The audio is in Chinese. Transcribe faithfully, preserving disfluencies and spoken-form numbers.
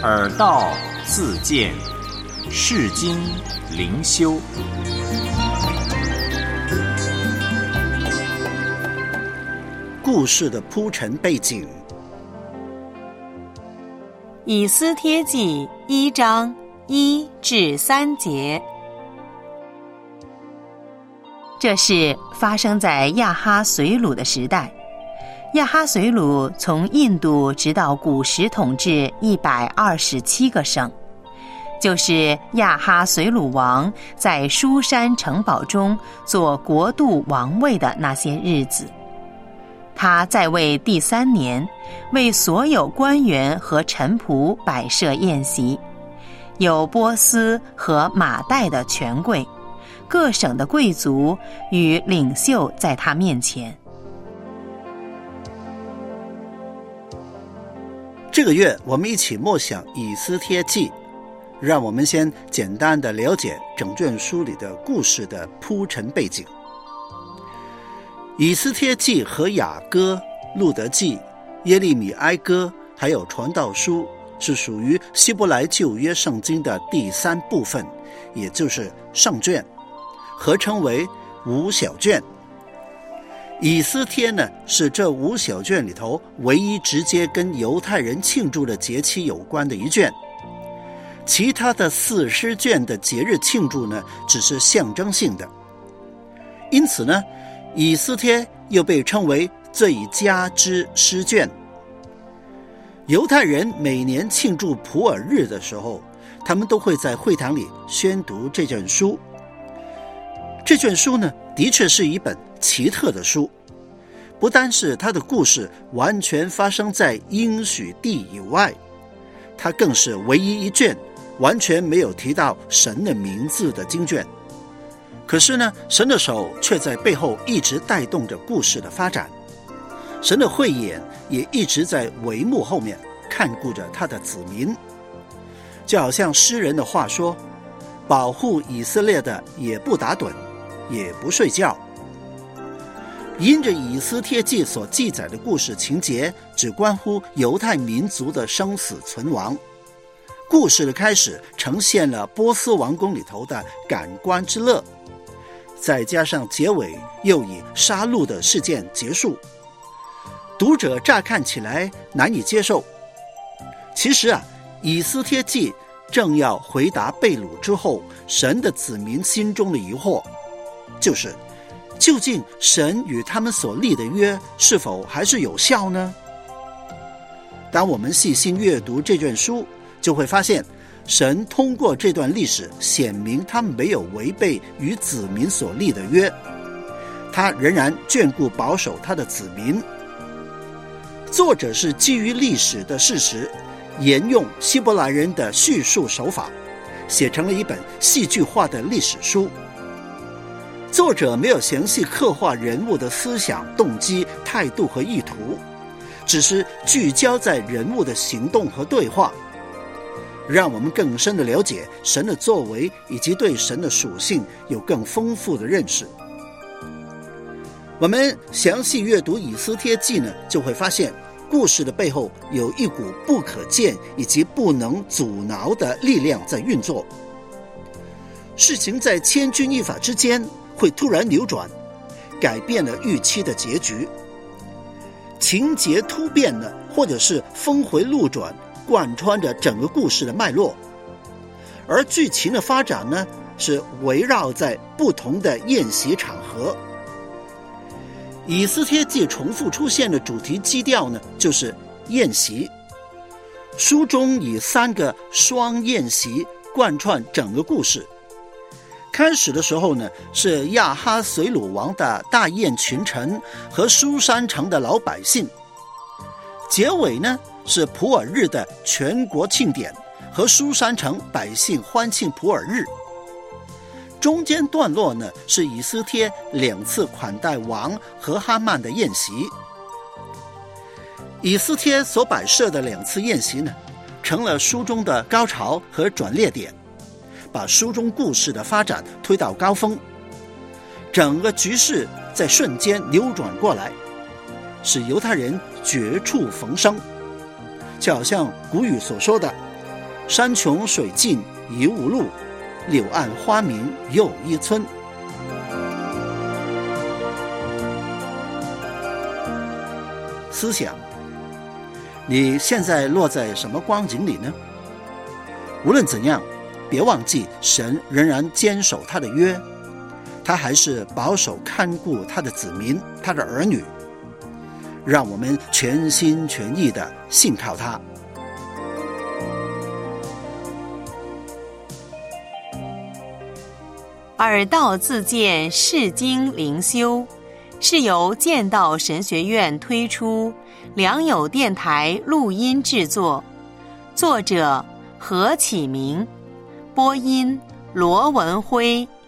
耳道自见，世经灵修。 故事的铺陈背景。 以斯帖记一章一至三节。这是发生在亚哈随鲁的时代。亚哈随鲁从印度直到古时统治一百二十七个省，就是亚哈随鲁王在书珊城堡中做国度王位的那些日子。他在位第三年，为所有官员和臣仆摆设宴席，有波斯和马代的权贵，各省的贵族与领袖在他面前。 这个月我们一起默想以斯帖记，让我们先简单的了解整卷书里的故事的铺陈背景。以斯帖记和雅歌、路得记、耶利米哀歌还有传道书是属于希伯来旧约圣经的第三部分，也就是上卷，合称为五小卷。以斯帖呢，是这五小卷里头唯一直接跟犹太人庆祝的节期有关的一卷，其他的四诗卷的节日庆祝呢，只是象征性的。因此呢，以斯帖又被称为最佳之诗卷。犹太人每年庆祝普尔日的时候，他们都会在会堂里宣读这卷书。这卷书呢，的确是一本奇特的书，不单是它的故事完全发生在应许地以外，它更是唯一一卷完全没有提到神的名字的经卷。可是呢，神的手却在背后一直带动着故事的发展，神的慧眼也一直在帷幕后面看顾着他的子民。就好像诗人的话说，保护以色列的也不打盹，也不睡觉。因着以斯帖记所记载的故事情节只关乎犹太民族的生死存亡，故事的开始呈现了波斯王宫里头的感官之乐，再加上结尾又以杀戮的事件结束，读者乍看起来难以接受。其实啊，以斯帖记正要回答被掳之后神的子民心中的疑惑，就是究竟神与他们所立的约是否还是有效呢？当我们细心阅读这卷书，就会发现神通过这段历史显明他没有违背与子民所立的约，他仍然眷顾保守他的子民。作者是基于历史的事实，沿用希伯来人的叙述手法，写成了一本戏剧化的历史书。作者没有详细刻画人物的思想、动机、态度和意图，只是聚焦在人物的行动和对话，让我们更深的了解神的作为，以及对神的属性有更丰富的认识。我们详细阅读以斯帖记呢，就会发现故事的背后有一股不可见以及不能阻挠的力量在运作。事情在千钧一发之间会突然扭转，改变了预期的结局。情节突变呢，或者是峰回路转，贯穿着整个故事的脉络。而剧情的发展呢，是围绕在不同的宴席场合。以斯帖记重复出现的主题基调呢，就是宴席。书中以三个双宴席贯穿整个故事。开始的时候呢，是亚哈随鲁王的大宴群臣和书珊城的老百姓。结尾呢，是普尔日的全国庆典和书珊城百姓欢庆普尔日。中间段落呢，是以斯帖两次款待王和哈曼的宴席。以斯帖所摆设的两次宴席呢，成了书中的高潮和转捩点，把书中故事的发展推到高峰。整个局势在瞬间扭转过来，使犹太人绝处逢生。就好像古语所说的， 山穷水尽疑无路，柳暗花明又一村。思想，你现在落在什么光景里呢？无论怎样，别忘记神仍然坚守他的约，他还是保守看顾他的子民，他的儿女。让我们全心全意地信靠他。 耳道自荐释经灵修是由剑道神学院推出，良友电台录音制作，作者何启明，播音罗文辉、